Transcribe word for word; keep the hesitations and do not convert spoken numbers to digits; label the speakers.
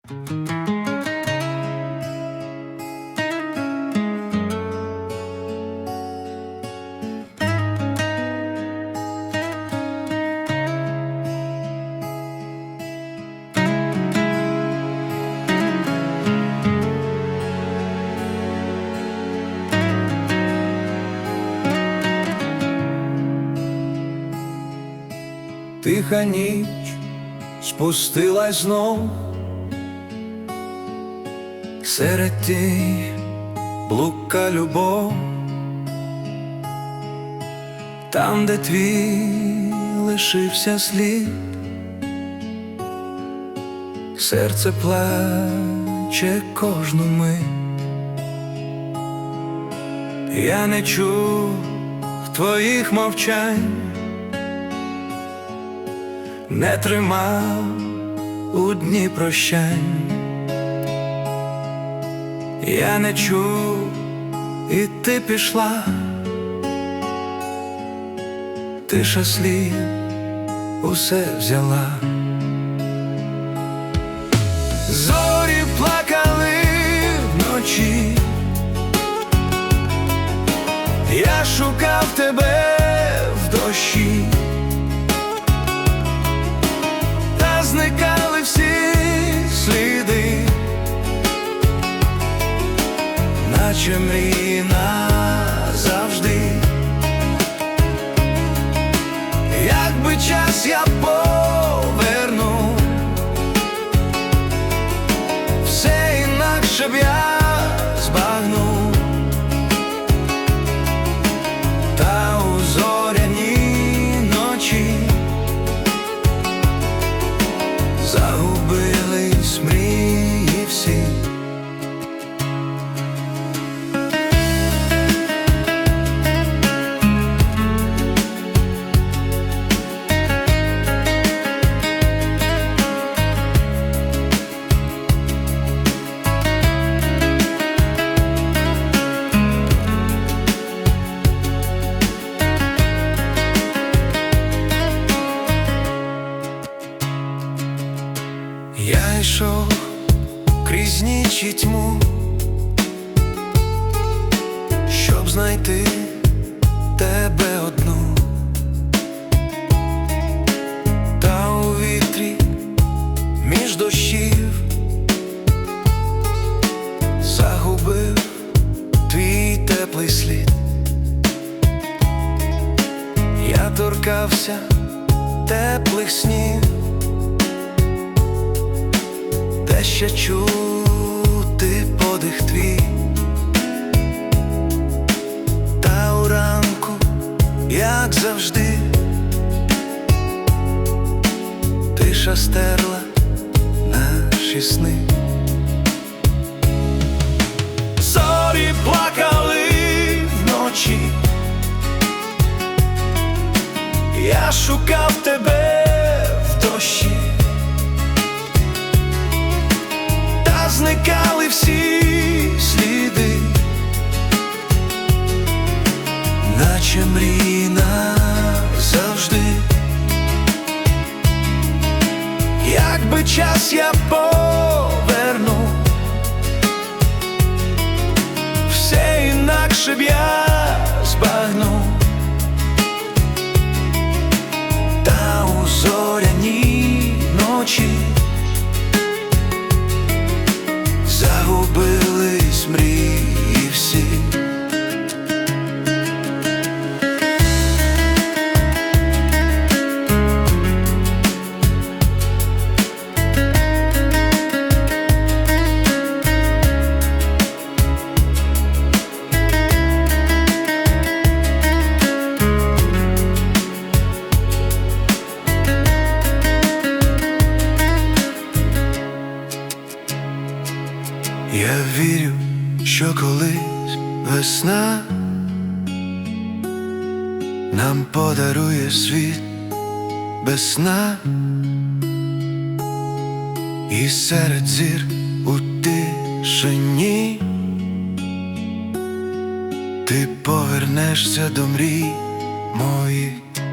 Speaker 1: Тиха ніч спустилась знов, серед тінь блукка любов, там, де твій лишився слід, серце плаче кожну мить. Я не чув твоїх мовчань, не тримав у дні прощань. Я не чув, і ти пішла, тиша слів усе взяла. Зорі плакали вночі, я шукав тебе в дощі, зникали всі сліди, наче мрії назавжди. Якби час я поверну, все інакше б я збагнув. Та у зоряній ночі загубились мрії всі. Я йшов крізь ніч і тьму, щоб знайти тебе одну. Та у вітрі між дощів загубив твій теплий слід. Я торкався теплих снів, де ще чути подих твій. Та уранку, як завжди, тиша стерла наші сни. Зорі плакали вночі, я шукав тебе в дощі, зникали всі сліди, наче мрії назавжди. Якби час я поверну, все інакше б я збагнув. Та у зоряній ночі загубились мрії всі. Я вірю, що колись весна нам подарує світ без сна, і серед зір у тишині ти повернешся до мрій моїх.